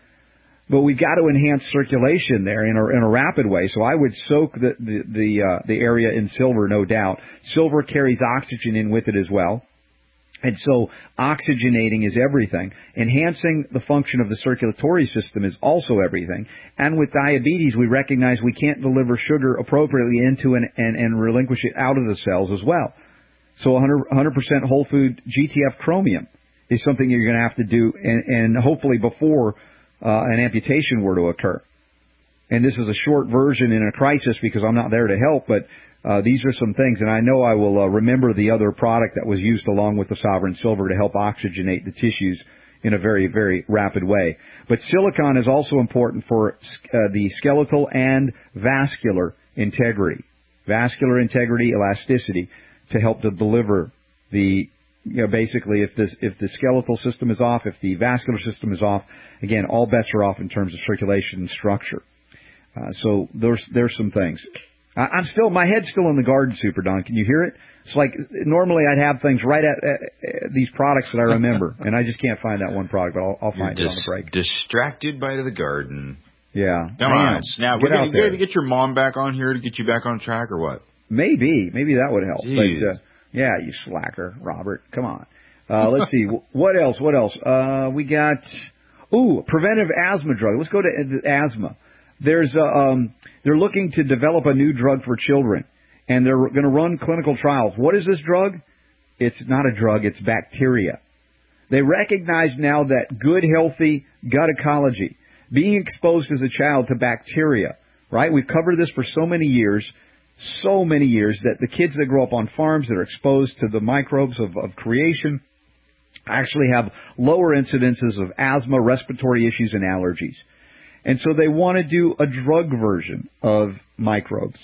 But we've got to enhance circulation there in a, in a rapid way. So I would soak the the the, uh, the area in silver, no doubt. Silver carries oxygen in with it as well. And so oxygenating is everything. Enhancing the function of the circulatory system is also everything. And with diabetes, we recognize we can't deliver sugar appropriately into and, and, and relinquish it out of the cells as well. So one hundred percent whole food G T F chromium is something you're going to have to do, and, and hopefully before uh, an amputation were to occur. And this is a short version in a crisis because I'm not there to help, but Uh, these are some things, and I know I will uh, remember the other product that was used along with the Sovereign Silver to help oxygenate the tissues in a very, very rapid way. But silicon is also important for uh, the skeletal and vascular integrity. Vascular integrity, elasticity, to help to deliver the, you know, basically if this, if the skeletal system is off, if the vascular system is off, again, all bets are off in terms of circulation and structure. Uh, so there's, there's some things. I'm still, my head's still in the garden, Super Don. Can you hear it? It's like normally I'd have things right at, at, at these products that I remember, and I just can't find that one product, but I'll, I'll find You're it on the break. Distracted by the garden. Yeah. Come on, snap. Get We're out going there. to get your mom back on here to get you back on track or what? Maybe. Maybe that would help. Jeez. But, uh, yeah, you slacker, Robert. Come on. Uh, let's see. What else? What else? Uh, we got, ooh, preventive asthma drug. Let's go to asthma. There's a, um, they're looking to develop a new drug for children, and they're going to run clinical trials. What is this drug? It's not a drug, it's bacteria. They recognize now that good, healthy gut ecology, being exposed as a child to bacteria, right? We've covered this for so many years, so many years, that the kids that grow up on farms that are exposed to the microbes of, of creation actually have lower incidences of asthma, respiratory issues, and allergies. And so they want to do a drug version of microbes.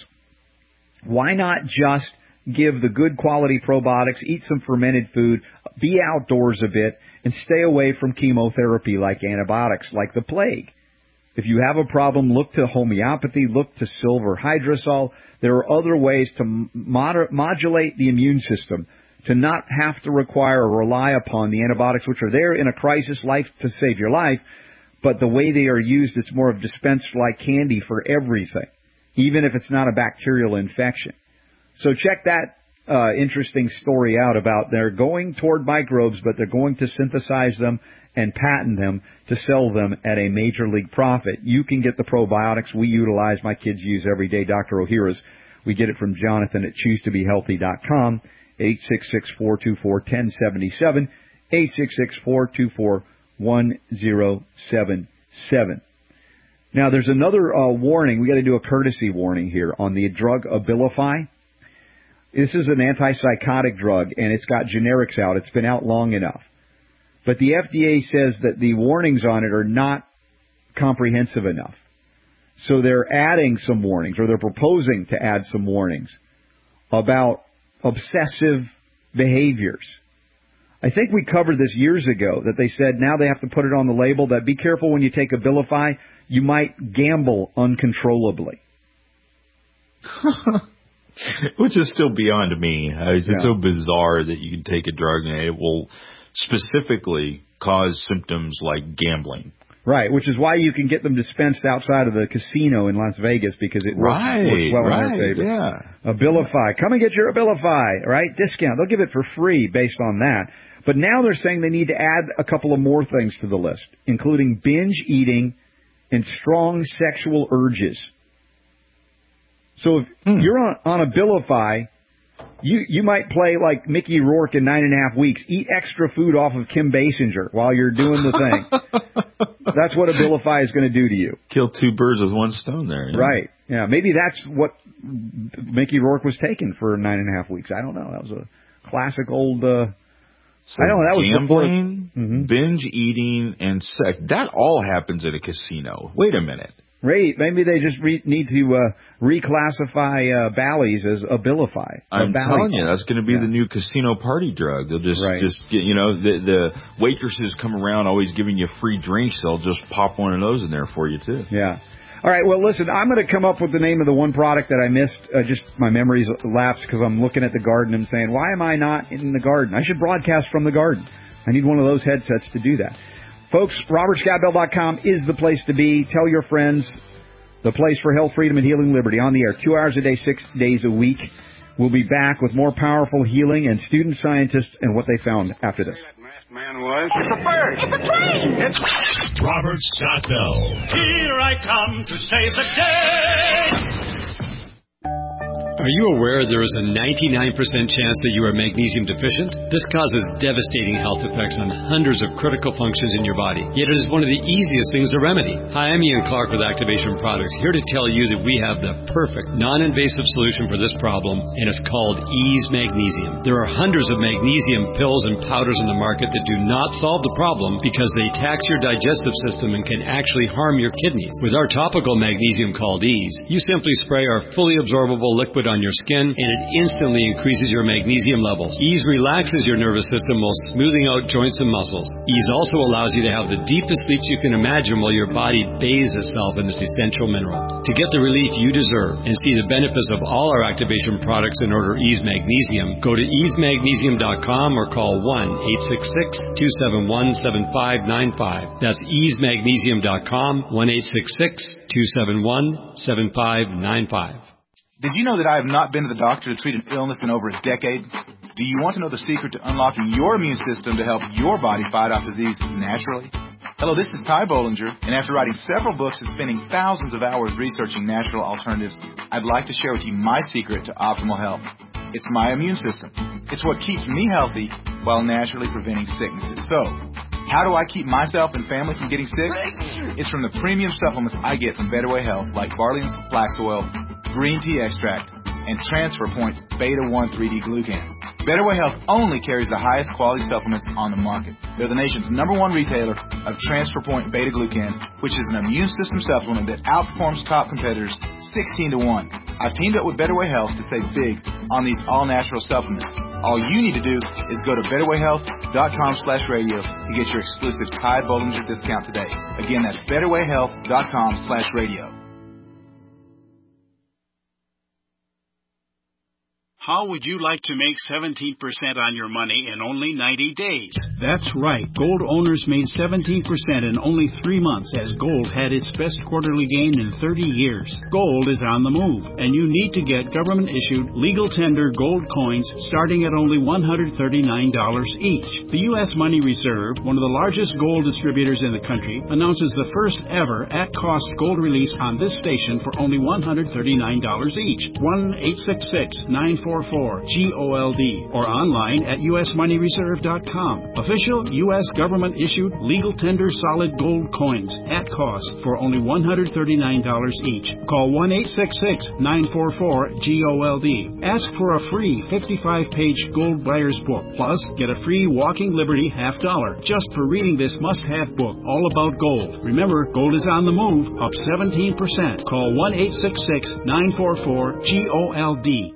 Why not just give the good quality probiotics, eat some fermented food, be outdoors a bit, and stay away from chemotherapy like antibiotics, like the plague? If you have a problem, look to homeopathy, look to silver hydrosol. There are other ways to moder- modulate the immune system, to not have to require or rely upon the antibiotics, which are there in a crisis life to save your life. But the way they are used, it's more of dispensed like candy for everything, even if it's not a bacterial infection. So check that uh, interesting story out about they're going toward microbes, but they're going to synthesize them and patent them to sell them at a major league profit. You can get the probiotics we utilize, my kids use every day, Doctor O'Hara's. We get it from Jonathan at choose to be healthy dot com, eight six six, four two four, one zero seven seven, eight six six, four two four, one zero seven seven. Now, there's another uh, warning. We got to do a courtesy warning here on the drug Abilify. This is an antipsychotic drug, and it's got generics out. It's been out long enough. But the F D A says that the warnings on it are not comprehensive enough. So they're adding some warnings, or they're proposing to add some warnings about obsessive behaviors, I think we covered this years ago, that they said now they have to put it on the label that be careful when you take Abilify, you might gamble uncontrollably. Which is still beyond me. It's just Yeah. so bizarre that you can take a drug and it will specifically cause symptoms like gambling. Right, which is why you can get them dispensed outside of the casino in Las Vegas, because it works, Right, works well right, in their favor. yeah. Abilify. Come and get your Abilify, right? Discount. They'll give it for free based on that. But now they're saying they need to add a couple of more things to the list, including binge eating and strong sexual urges. So if hmm. you're on, on Abilify, you, you might play like Mickey Rourke in Nine and a Half Weeks. Eat extra food off of Kim Basinger while you're doing the thing. That's what Abilify is going to do to you. Kill two birds with one stone there. You know? Right. Yeah. Maybe that's what Mickey Rourke was taking for Nine and a Half Weeks. I don't know. That was a classic old... Uh, so I don't know. That was gambling, mm-hmm. binge eating, and sex. That all happens at a casino. Wait a minute. Right. Maybe they just re- need to uh, reclassify uh, Bally's as Abilify. I'm Bally telling you, Bar. that's going to be yeah. the new casino party drug. They'll just, right. just get, you know, the, the waitresses come around always giving you free drinks. They'll just pop one of those in there for you, too. Yeah. All right, well, listen, I'm going to come up with the name of the one product that I missed. Uh, just my memories lapsed because I'm looking at the garden and saying, why am I not in the garden? I should broadcast from the garden. I need one of those headsets to do that. Folks, Robert Scott Bell dot com is the place to be. Tell your friends. The place for health, freedom, and healing liberty. On the air, two hours a day, six days a week. We'll be back with more powerful healing and student scientists and what they found after this. Man was. It's a bird. It's a plane. It's Robert Scott Bell. Here I come to save the day. Are you aware there is a ninety-nine percent chance that you are magnesium deficient? This causes devastating health effects on hundreds of critical functions in your body. Yet it is one of the easiest things to remedy. Hi, I'm Ian Clark with Activation Products, here to tell you that we have the perfect non-invasive solution for this problem, and it's called Ease Magnesium. There are hundreds of magnesium pills and powders on the market that do not solve the problem because they tax your digestive system and can actually harm your kidneys. With our topical magnesium called Ease, you simply spray our fully absorbable liquid on your skin, and it instantly increases your magnesium levels. Ease relaxes your nervous system while smoothing out joints and muscles. Ease also allows you to have the deepest sleeps you can imagine while your body bathes itself in this essential mineral. To get the relief you deserve and see the benefits of all our activation products and order Ease Magnesium, go to ease magnesium dot com or call one eight six six, two seven one, seven five nine five. That's ease magnesium dot com, one eight six six, two seven one, seven five nine five. Did you know that I have not been to the doctor to treat an illness in over a decade? Do you want to know the secret to unlocking your immune system to help your body fight off disease naturally? Hello, this is Ty Bollinger, and after writing several books and spending thousands of hours researching natural alternatives, I'd like to share with you my secret to optimal health. It's my immune system. It's what keeps me healthy while naturally preventing sicknesses. So, how do I keep myself and family from getting sick? It's from the premium supplements I get from Better Way Health, like barley and flax oil, green tea extract, and Transfer Point's Beta one three D Glucan. Better Way Health only carries the highest quality supplements on the market. They're the nation's number one retailer of Transfer Point Beta Glucan, which is an immune system supplement that outperforms top competitors sixteen to one. I've teamed up with Better Way Health to save big on these all-natural supplements. All you need to do is go to better way health dot com slash radio to get your exclusive Ty Bollinger discount today. Again, that's better way health dot com slash radio. How would you like to make seventeen percent on your money in only ninety days? That's right. Gold owners made seventeen percent in only three months as gold had its best quarterly gain in thirty years. Gold is on the move, and you need to get government-issued, legal tender gold coins starting at only one hundred thirty-nine dollars each. The U S Money Reserve, one of the largest gold distributors in the country, announces the first ever at-cost gold release on this station for only one hundred thirty-nine dollars each. one eight six six, nine four four, G O L D or online at U S money reserve dot com. Official U S government-issued legal tender solid gold coins at cost for only one hundred thirty-nine dollars each. Call one eight six six, nine four four, G O L D. Ask for a free fifty-five page gold buyer's book. Plus, get a free Walking Liberty half dollar just for reading this must-have book all about gold. Remember, gold is on the move, up seventeen percent. Call one eight six six, nine four four, G O L D.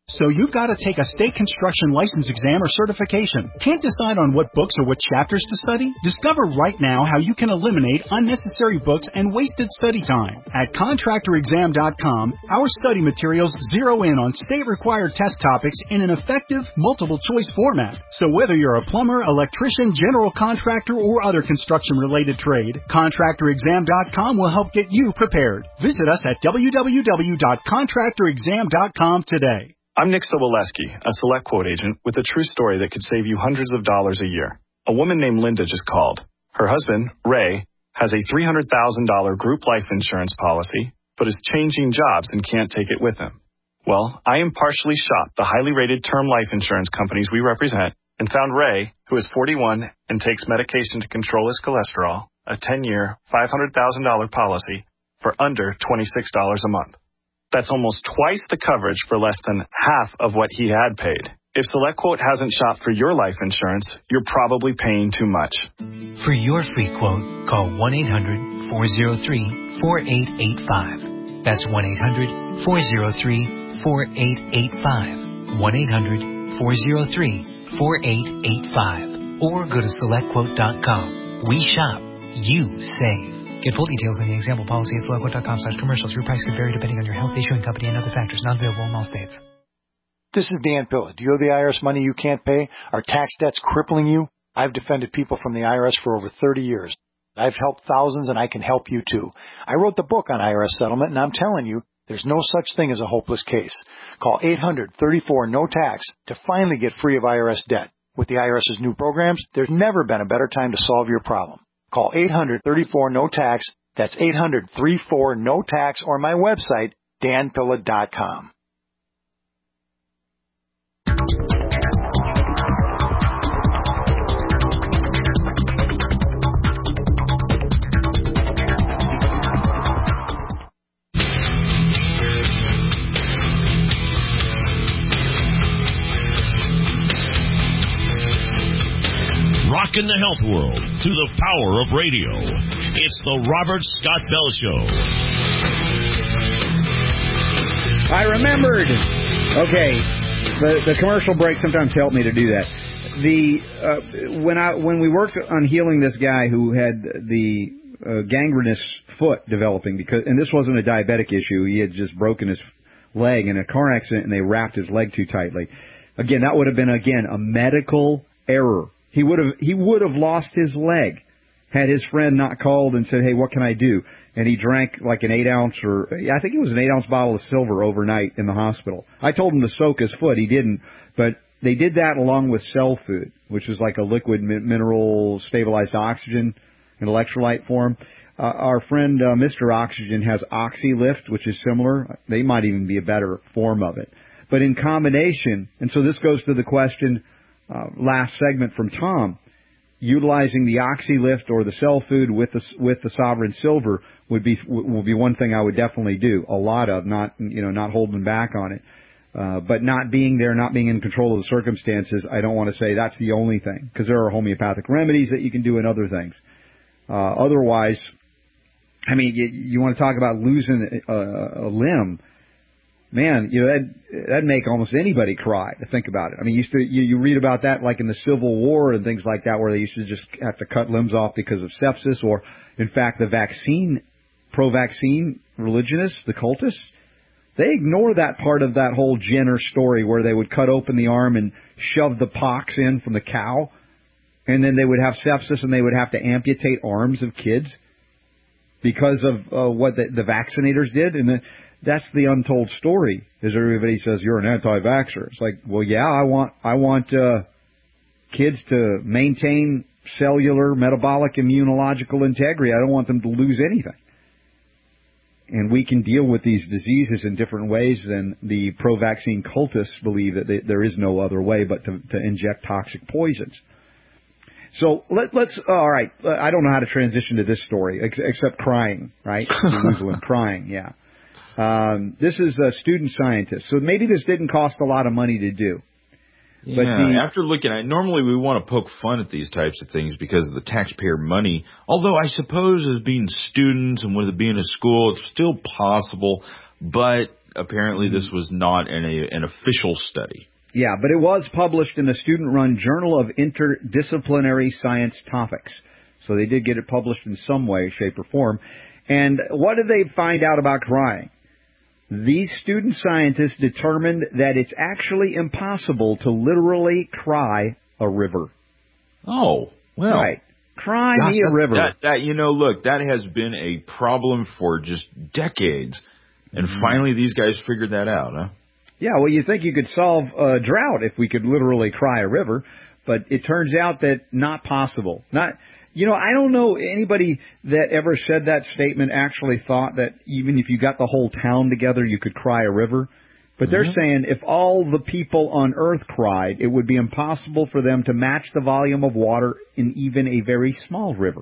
So you've got to take a state construction license exam or certification. Can't decide on what books or what chapters to study? Discover right now how you can eliminate unnecessary books and wasted study time. At contractor exam dot com, our study materials zero in on state-required test topics in an effective, multiple-choice format. So whether you're a plumber, electrician, general contractor, or other construction-related trade, contractor exam dot com will help get you prepared. Visit us at w w w dot contractor exam dot com today. I'm Nick Soboleski, a Select Quote agent with a true story that could save you hundreds of dollars a year. A woman named Linda just called. Her husband, Ray, has a three hundred thousand dollars group life insurance policy, but is changing jobs and can't take it with him. Well, I impartially shopped the highly rated term life insurance companies we represent and found Ray, who is forty-one and takes medication to control his cholesterol, a ten-year, five hundred thousand dollars policy for under twenty-six dollars a month. That's almost twice the coverage for less than half of what he had paid. If SelectQuote hasn't shopped for your life insurance, you're probably paying too much. For your free quote, call one eight hundred, four oh three, four eight eight five. That's one eight hundred, four oh three, four eight eight five. one eight hundred, four oh three, four eight eight five. Or go to select quote dot com. We shop. You save. Get full details in the example policy at select quote dot com slash commercials. Your price could vary depending on your health, issuing company, and other factors. Not available in all states. This is Dan Pilla. Do you owe the I R S money you can't pay? Are tax debts crippling you? I've defended people from the I R S for over thirty years. I've helped thousands, and I can help you too. I wrote the book on I R S settlement, and I'm telling you, there's no such thing as a hopeless case. Call eight hundred, thirty-four, no tax to finally get free of I R S debt. With the IRS's new programs, there's never been a better time to solve your problem. Call eight hundred, thirty-four, no tax. That's eight hundred, thirty-four, no tax, or my website, dan pilla dot com. Rockin' the health world through the power of radio. It's the Robert Scott Bell Show. I remembered. Okay, the the commercial break sometimes help me to do that. The uh, when I when we worked on healing this guy who had the uh, gangrenous foot developing, because and this wasn't a diabetic issue. He had just broken his leg in a car accident, and they wrapped his leg too tightly. Again, that would have been again a medical error. He would have he would have lost his leg had his friend not called and said, "Hey, what can I do?" And he drank like an eight ounce or I think it was an eight ounce bottle of silver overnight in the hospital. I told him to soak his foot. He didn't, but they did that along with Cell Food, which is like a liquid mineral stabilized oxygen in electrolyte form. Uh, our friend uh, Mister Oxygen has OxyLift, which is similar. They might even be a better form of it, but in combination. And so this goes to the question. Uh, last segment from Tom, utilizing the OxyLift or the Cell Food with the with the Sovereign Silver would be would be one thing I would definitely do. A lot of, not you know not holding back on it, uh, but not being there, not being in control of the circumstances. I don't want to say that's the only thing, because there are homeopathic remedies that you can do and other things. Uh, otherwise, I mean, you, you want to talk about losing a, a limb. Man, you know, that'd, that'd make almost anybody cry to think about it. I mean, you, used to, you, you read about that like in the Civil War and things like that, where they used to just have to cut limbs off because of sepsis, or, in fact, the vaccine, pro-vaccine religionists, the cultists, they ignore that part of that whole Jenner story where they would cut open the arm and shove the pox in from the cow, and then they would have sepsis and they would have to amputate arms of kids because of uh, what the, the vaccinators did. And then that's the untold story, is everybody says, you're an anti-vaxxer. It's like, well, yeah, I want I want uh, kids to maintain cellular, metabolic, immunological integrity. I don't want them to lose anything. And we can deal with these diseases in different ways than the pro-vaccine cultists believe that they, there is no other way but to, to inject toxic poisons. So let, let's, all right, I don't know how to transition to this story, ex- except crying, right? Jerusalem, crying, yeah. Um, this is a student scientist, so maybe this didn't cost a lot of money to do. Yeah, but the, after looking at it, normally we want to poke fun at these types of things because of the taxpayer money, although I suppose as being students and with it being a school, it's still possible, but apparently this was not an, a, an official study. Yeah, but it was published in the student-run Journal of Interdisciplinary Science Topics. So they did get it published in some way, shape, or form. And what did they find out about crying? These student scientists determined that it's actually impossible to literally cry a river. Oh, well. Right. Cry Gosh, me a river. That, that, you know, look, that has been a problem for just decades. And mm-hmm. finally these guys figured that out, huh? Yeah, well, you think you could solve a drought if we could literally cry a river, but it turns out that not possible. Not, you know, I don't know anybody that ever said that statement actually thought that even if you got the whole town together, you could cry a river. But they're mm-hmm. saying if all the people on Earth cried, it would be impossible for them to match the volume of water in even a very small river.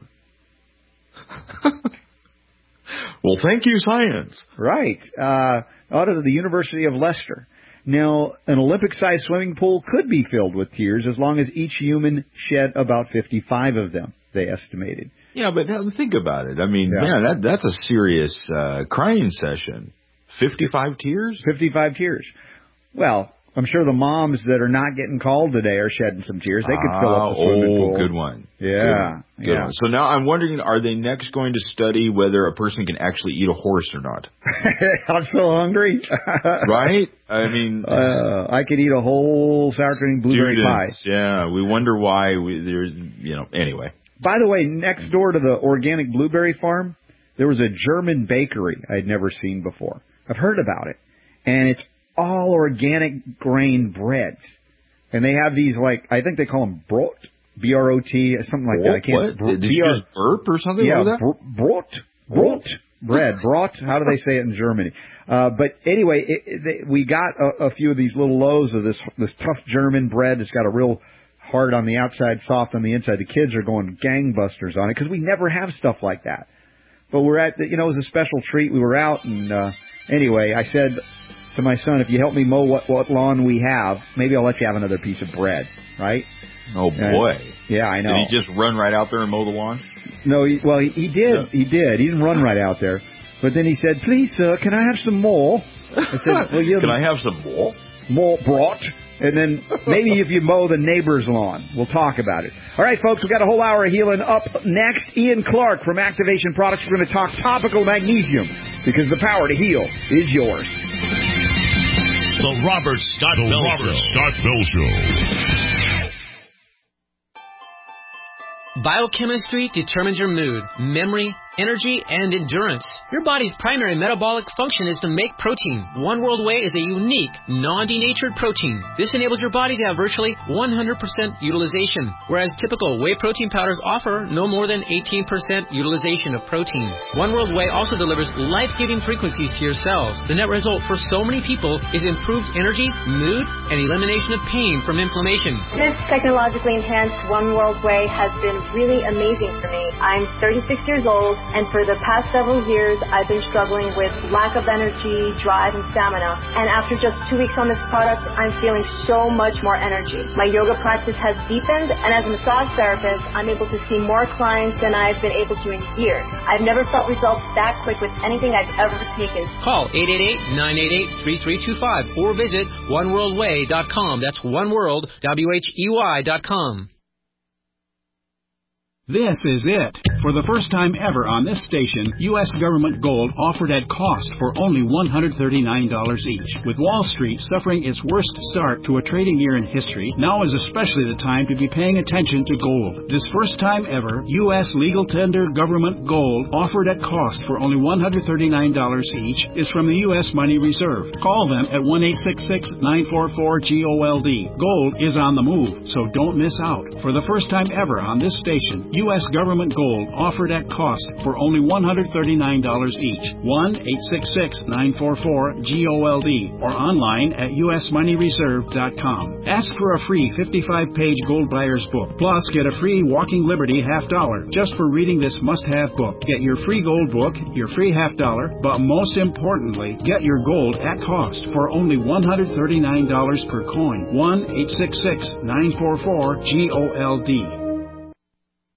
Well, thank you, science. Right. Uh, out of the University of Leicester. Now, an Olympic-sized swimming pool could be filled with tears as long as each human shed about fifty-five of them, they estimated. Yeah, but now think about it. I mean, Yeah. man, that, that's a serious uh, crying session. fifty-five tears? fifty-five tears. Well, I'm sure the moms that are not getting called today are shedding some tears. They could fill up the swimming oh, pool. good one. Yeah. Good one. Good yeah. one. So now I'm wondering, are they next going to study whether a person can actually eat a horse or not? I'm so hungry. Right? I mean... Uh, I could eat a whole sour cream blueberry students, pie. Yeah, we wonder why we, there's, you know, anyway. By the way, next door to the organic blueberry farm, there was a German bakery I'd never seen before. I've heard about it. And it's all organic grain breads. And they have these, like, I think they call them brot, B R O T, something like What? that. I can't, What? Did you just burp or something? Yeah, What was that? br- brot, brot, bread, brot, how do they say it in Germany? Uh, but anyway, it, it, they, we got a, a few of these little loaves of this, this tough German bread. It's got a real hard on the outside, soft on the inside. The kids are going gangbusters on it because we never have stuff like that. But we're at, the, you know, it was a special treat. We were out and, uh, anyway, I said to my son, if you help me mow what, what lawn we have, maybe I'll let you have another piece of bread, right? Oh, boy. And, yeah, I know. Did he just run right out there and mow the lawn? No, he, well, he, he did. Yeah. He did. He didn't run right out there. But then he said, please, sir, can I have some more? I said, well, you Can I have some more? More brought. And then maybe if you mow the neighbor's lawn, we'll talk about it. All right, folks, we've got a whole hour of healing up next. Ian Clark from Activation Products. We're going to talk topical magnesium because the power to heal is yours. The Robert Scott the Bell Robert Show. Scott Bell Show. Biochemistry determines your mood, memory, energy, and endurance. Your body's primary metabolic function is to make protein. One World Whey is a unique, non-denatured protein. This enables your body to have virtually one hundred percent utilization, whereas typical whey protein powders offer no more than eighteen percent utilization of protein. One World Whey also delivers life-giving frequencies to your cells. The net result for so many people is improved energy, mood, and elimination of pain from inflammation. This technologically enhanced One World Whey has been really amazing for me. I'm thirty-six years old, and for the past several years, I've been struggling with lack of energy, drive, and stamina. And after just two weeks on this product, I'm feeling so much more energy. My yoga practice has deepened, and as a massage therapist, I'm able to see more clients than I've been able to in years. I've never felt results that quick with anything I've ever taken. Call eight eight eight, nine eight eight, three three two five or visit one world way dot com. That's oneworld, W H E Y dot com. This is it. For the first time ever on this station, U S government gold offered at cost for only one hundred thirty-nine dollars each. With Wall Street suffering its worst start to a trading year in history, now is especially the time to be paying attention to gold. This first time ever, U S legal tender government gold offered at cost for only one hundred thirty-nine dollars each is from the U S Money Reserve. Call them at one eight six six, nine four four, G O L D. Gold is on the move, so don't miss out. For the first time ever on this station, U S government gold offered at cost for only one hundred thirty-nine dollars each. one eight six six, nine four four, G O L D or online at U S money reserve dot com. Ask for a free fifty-five page Gold Buyer's Book. Plus, get a free Walking Liberty half dollar just for reading this must-have book. Get your free gold book, your free half dollar, but most importantly, get your gold at cost for only one hundred thirty-nine dollars per coin. one eight six six, nine four four, G O L D.